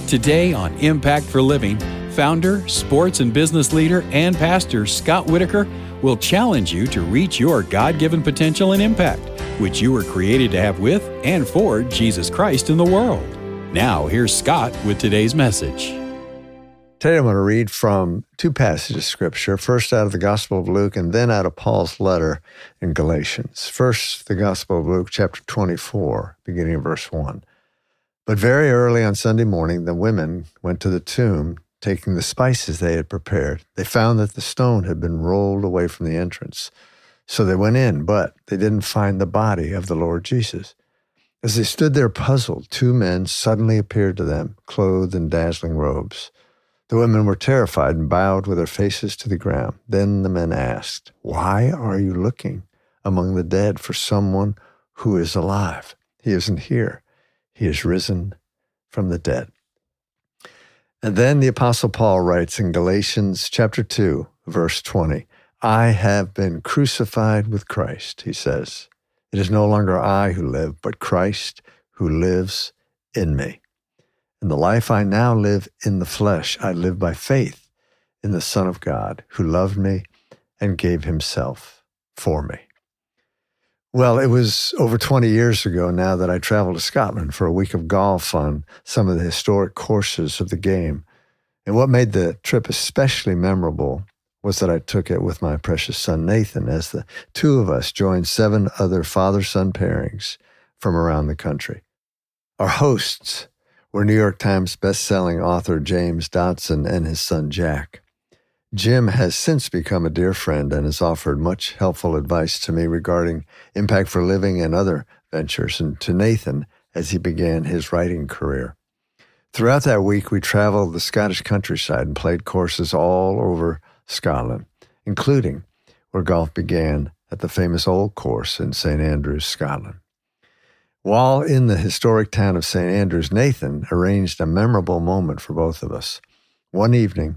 Today on Impact for Living, founder, sports and business leader, and pastor Scott Whitaker will challenge you to reach your God-given potential and impact, which you were created to have with and for Jesus Christ in the world. Now, here's Scott with today's message. Today I'm going to read from two passages of Scripture, first out of the Gospel of Luke and then out of Paul's letter in Galatians. First, the Gospel of Luke, chapter 24, beginning of verse 1. But very early on Sunday morning, the women went to the tomb, taking the spices they had prepared. They found that the stone had been rolled away from the entrance. So they went in, but they didn't find the body of the Lord Jesus. As they stood there puzzled, two men suddenly appeared to them, clothed in dazzling robes. The women were terrified and bowed with their faces to the ground. Then the men asked, "Why are you looking among the dead for someone who is alive? He isn't here. He is risen from the dead." And then the Apostle Paul writes in Galatians chapter 2, verse 20, "I have been crucified with Christ," he says. "It is no longer I who live, but Christ who lives in me. In the life I now live in the flesh, I live by faith in the Son of God who loved me and gave himself for me." Well, it was over 20 years ago now that I traveled to Scotland for a week of golf on some of the historic courses of the game. And what made the trip especially memorable was that I took it with my precious son, Nathan, as the two of us joined 7 other father-son pairings from around the country. Our hosts were New York Times best-selling author James Dodson and his son, Jack. Jim has since become a dear friend and has offered much helpful advice to me regarding Impact for Living and other ventures, and to Nathan as he began his writing career. Throughout that week, we traveled the Scottish countryside and played courses all over Scotland, including where golf began at the famous Old Course in St. Andrews, Scotland. While in the historic town of St. Andrews, Nathan arranged a memorable moment for both of us. One evening,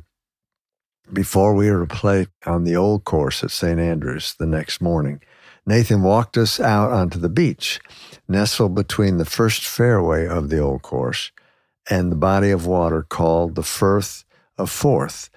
before we were to play on the Old Course at St. Andrews the next morning, Nathan walked us out onto the beach, nestled between the first fairway of the Old Course and the body of water called the Firth of Forth,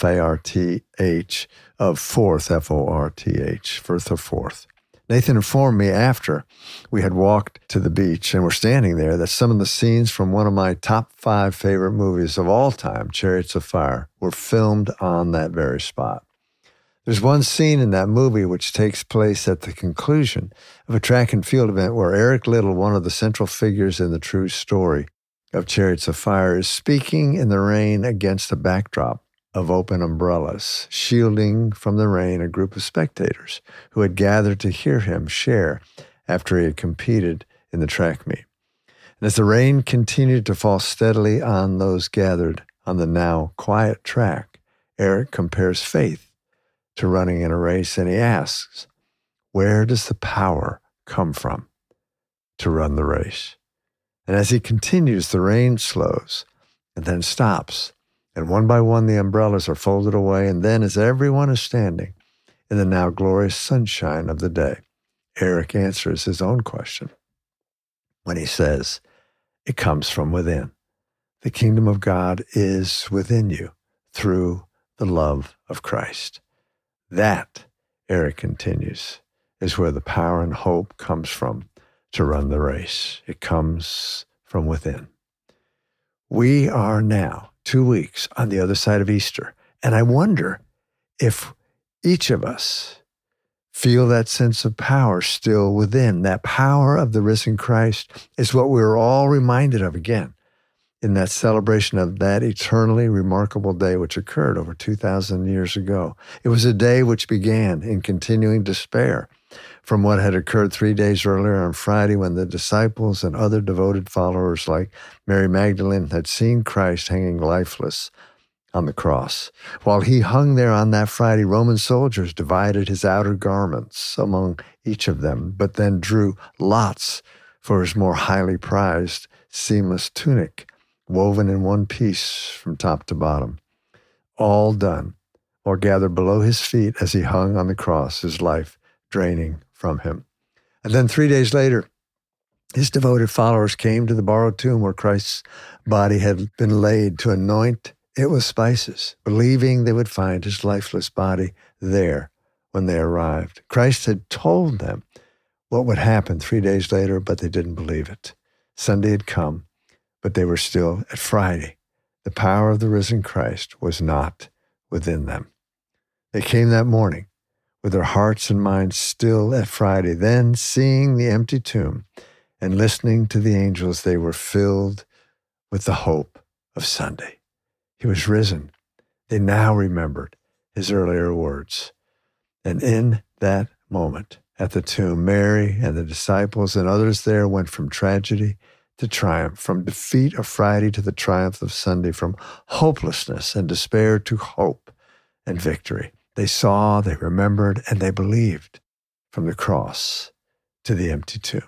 F-A-R-T-H, of Forth, F-O-R-T-H, Firth of Forth. Nathan informed me after we had walked to the beach and were standing there that some of the scenes from one of my top 5 favorite movies of all time, Chariots of Fire, were filmed on that very spot. There's one scene in that movie which takes place at the conclusion of a track and field event where Eric Liddell, one of the central figures in the true story of Chariots of Fire, is speaking in the rain against a backdrop of open umbrellas, shielding from the rain a group of spectators who had gathered to hear him share after he had competed in the track meet. And as the rain continued to fall steadily on those gathered on the now quiet track, Eric compares faith to running in a race, and he asks, "Where does the power come from to run the race?" And as he continues, the rain slows and then stops. And one by one, the umbrellas are folded away. And then, as everyone is standing in the now glorious sunshine of the day, Eric answers his own question when he says, "It comes from within. The kingdom of God is within you through the love of Christ." That, Eric continues, is where the power and hope comes from to run the race. It comes from within. We are now 2 weeks on the other side of Easter, and I wonder if each of us feel that sense of power still within. That power of the risen Christ is what we're all reminded of again in that celebration of that eternally remarkable day which occurred over 2,000 years ago. It was a day which began in continuing despair from what had occurred 3 days earlier on Friday, when the disciples and other devoted followers like Mary Magdalene had seen Christ hanging lifeless on the cross. While he hung there on that Friday, Roman soldiers divided his outer garments among each of them, but then drew lots for his more highly prized seamless tunic, woven in one piece from top to bottom. All done, or gathered below his feet as he hung on the cross, his life draining from him. And then 3 days later, His devoted followers came to the borrowed tomb where Christ's body had been laid to anoint it with spices, believing they would find his lifeless body there when they arrived. Christ had told them what would happen 3 days later, but they didn't believe it. Sunday had come, but they were still at Friday. The power of the risen Christ was not within them. They came that morning with their hearts and minds still at Friday. Then, seeing the empty tomb and listening to the angels, they were filled with the hope of Sunday. He was risen. They now remembered his earlier words. And in that moment at the tomb, Mary and the disciples and others there went from tragedy to triumph, from defeat of Friday to the triumph of Sunday, from hopelessness and despair to hope and victory. They saw, they remembered, and they believed, from the cross to the empty tomb.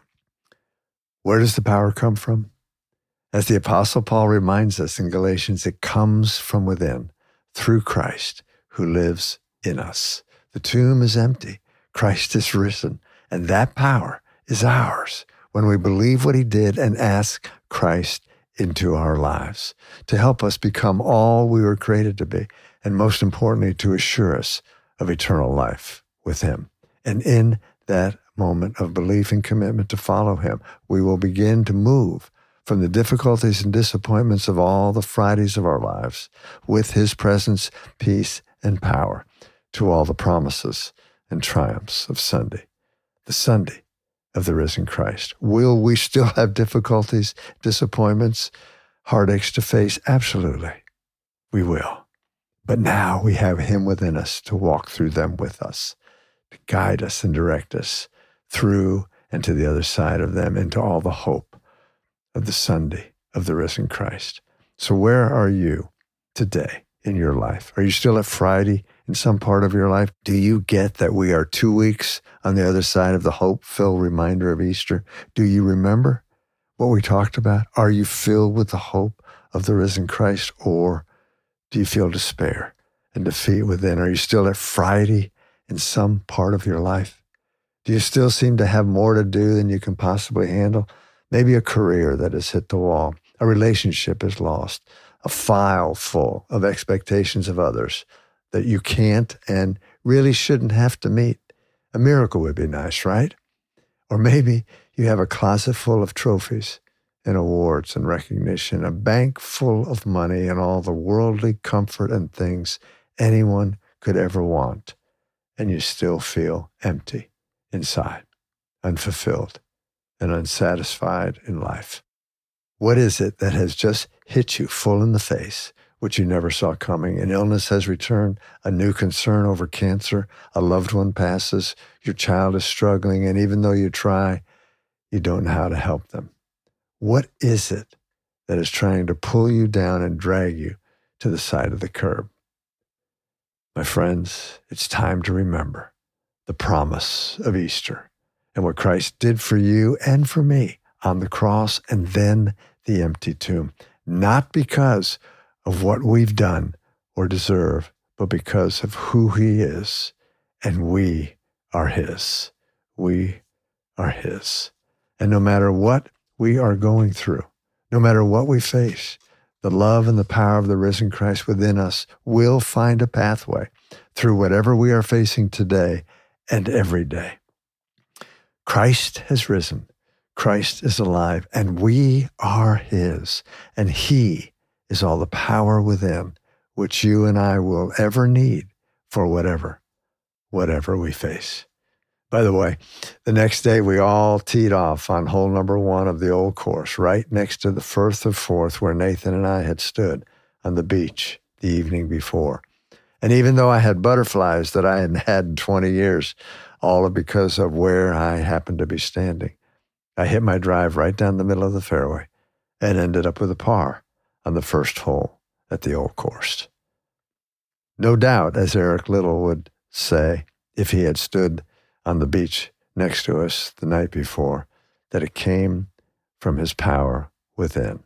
Where does the power come from? As the Apostle Paul reminds us in Galatians, it comes from within, through Christ who lives in us. The tomb is empty. Christ is risen, and that power is ours when we believe what he did and ask Christ into our lives to help us become all we were created to be, and most importantly, to assure us of eternal life with him. And in that moment of belief and commitment to follow him, we will begin to move from the difficulties and disappointments of all the Fridays of our lives with his presence, peace, and power to all the promises and triumphs of Sunday, the Sunday of the risen Christ. Will we still have difficulties, disappointments, heartaches to face? Absolutely, we will. But now we have him within us to walk through them with us, to guide us and direct us through and to the other side of them into all the hope of the Sunday of the risen Christ. So where are you today in your life? Are you still at Friday in some part of your life? Do you get that we are 2 weeks on the other side of the hope-filled reminder of Easter? Do you remember what we talked about? Are you filled with the hope of the risen Christ, or do you feel despair and defeat within? Are you still at Friday in some part of your life? Do you still seem to have more to do than you can possibly handle? Maybe a career that has hit the wall, a relationship is lost, a file full of expectations of others that you can't and really shouldn't have to meet. A miracle would be nice, right? Or maybe you have a closet full of trophies and awards and recognition, a bank full of money and all the worldly comfort and things anyone could ever want, and you still feel empty inside, unfulfilled, and unsatisfied in life. What is it that has just hit you full in the face, which you never saw coming? An illness has returned, a new concern over cancer, a loved one passes, your child is struggling, and even though you try, you don't know how to help them. What is it that is trying to pull you down and drag you to the side of the curb? My friends, it's time to remember the promise of Easter and what Christ did for you and for me on the cross and then the empty tomb, not because of what we've done or deserve, but because of who he is, and we are his. We are his. And no matter what we are going through, no matter what we face, the love and the power of the risen Christ within us will find a pathway through whatever we are facing today and every day. Christ has risen. Christ is alive, and we are his, and he is all the power within which you and I will ever need for whatever we face. By the way, the next day we all teed off on hole number 1 of the old course, right next to the Firth of Forth where Nathan and I had stood on the beach the evening before. And even though I had butterflies that I hadn't had in 20 years, all because of where I happened to be standing, I hit my drive right down the middle of the fairway and ended up with a par on the first hole at the old course. No doubt, as Eric Little would say if he had stood on the beach next to us the night before, that it came from his power within.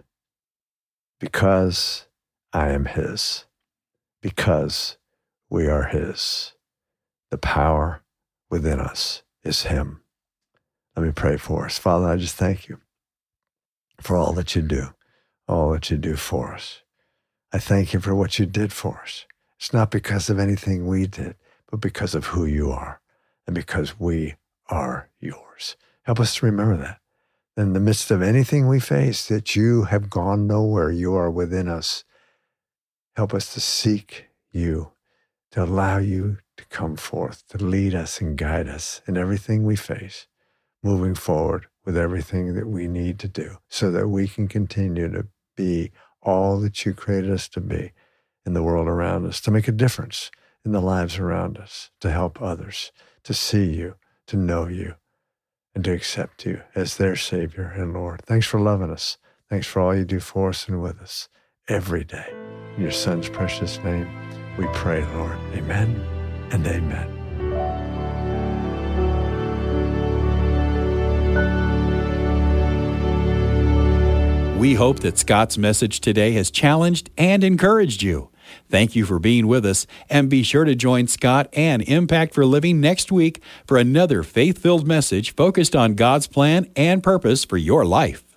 Because I am his. Because we are his. The power within us is him. Let me pray for us. Father, I just thank you for all that you do for us. I thank you for what you did for us. It's not because of anything we did, but because of who you are and because we are yours. Help us to remember that. In the midst of anything we face, that you have gone nowhere. You are within us. Help us to seek you, to allow you to come forth, to lead us and guide us in everything we face, moving forward with everything that we need to do so that we can continue to be all that you created us to be in the world around us, to make a difference in the lives around us, to help others, to see you, to know you, and to accept you as their Savior and Lord. Thanks for loving us. Thanks for all you do for us and with us every day. In your Son's precious name, we pray, Lord. Amen and amen. We hope that Scott's message today has challenged and encouraged you. Thank you for being with us, and be sure to join Scott and Impact for Living next week for another faith-filled message focused on God's plan and purpose for your life.